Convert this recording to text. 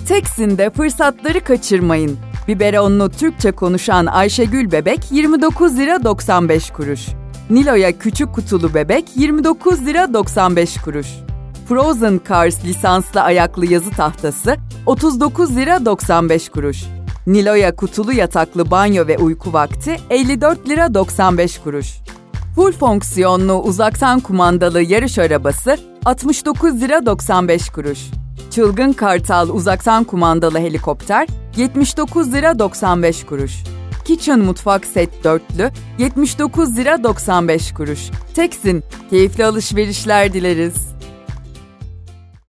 Teksin'de fırsatları kaçırmayın. Biberonlu Türkçe konuşan Ayşegül bebek 29 lira 95 kuruş. Nilo'ya küçük kutulu bebek 29 lira 95 kuruş. Frozen Cars lisanslı ayaklı yazı tahtası 39 lira 95 kuruş. Nilo'ya kutulu yataklı banyo ve uyku vakti 54 lira 95 kuruş. Full fonksiyonlu uzaktan kumandalı yarış arabası 69 lira 95 kuruş. Çılgın Kartal uzaktan kumandalı helikopter 79 lira 95 kuruş. Kitchen mutfak set dörtlü 79 lira 95 kuruş. Teksin, keyifli alışverişler dileriz.